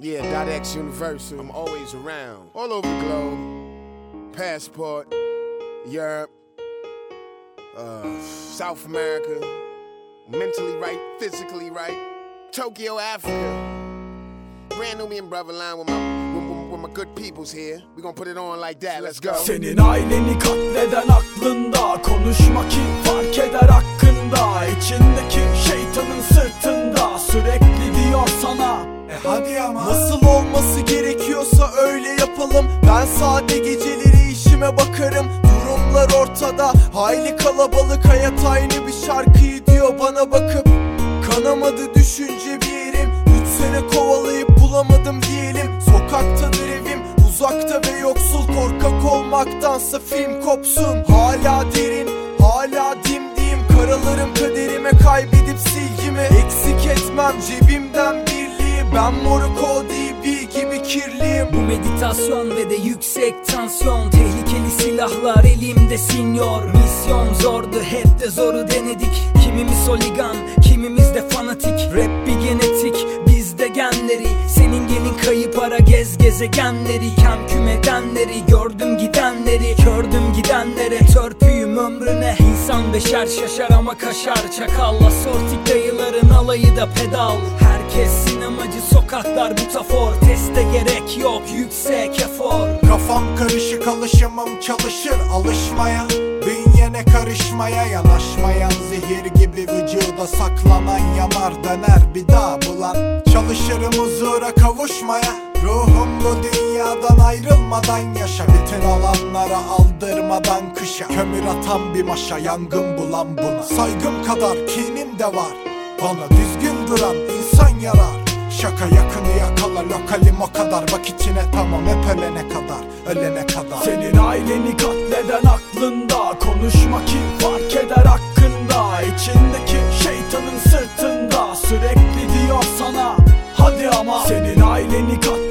Yeah, .X Universal. I'm always around. All over the globe. Passport. Europe. South America. Mentally right, physically right. Tokyo, Africa. Brand new me and brother line with my good peoples here. We gonna put it on like that. Let's go. Senin aileni katleden aklında, konuşma ki fark eder hakkında. İçindeki şeytanın sırtında, sürekli diyor sana hadi ama. Nasıl olması gerekiyorsa öyle yapalım. Ben sade geceleri işime bakarım. Durumlar ortada, hayli kalabalık. Hayat aynı bir şarkıyı diyor bana bakıp. Kanamadı düşünce bir yerim. 3 sene kovalayıp bulamadım diyelim. Sokaktadır evim, uzakta ve yoksul. Korkak olmaktansa film kopsun. Hala derin, hala dimdiyim. Karalarım kaderime, kaybedip silgimi eksik etmem cebimden birliği. Ben Morocco DB gibi kirliyim. Bu meditasyon ve de yüksek tansiyon. Tehlikeli silahlar elimde sinyor. Misyon zordu, hep de zoru denedik. Kimimiz holigan, kimimiz de fanatik. Rap bir genetik, bizde genleri. Senin gelin kayıp ara gez gezegenleri. Kem küm edenleri, gördüm gidenleri. Kördüm gidenlere, törpüyüm ömrüne. İnsan beşer şaşar ama kaşar. Çakalla sortik dayıların alayı da pedal. Herkes sinemacı, sokaklar butafor. Teste gerek yok, yüksek efor. Kafam karışık, alışımım çalışır alışmaya. Bünyene karışmaya, yanaşmayan zehir gibi vücuda saklanan yanar, döner bir daha bulan. Çalışırım huzura kavuşmaya. Ruhum bu dünyadan ayrılmadan yaşa. Bütün alanlara aldırmadan kışa. Kömür atan bir maşa, yangın bulan buna. Saygım kadar kinim de var, bana düzgün duran insan yarar. Şaka yakını yakala, lokalim o kadar. Bak içine tamam, hep ölene kadar, ölene kadar. Senin aileni katleden aklında, konuşma ki fark eder hakkında. İçindeki şeytanın sırtında, sürekli diyor sana hadi ama. Senin aileni katleden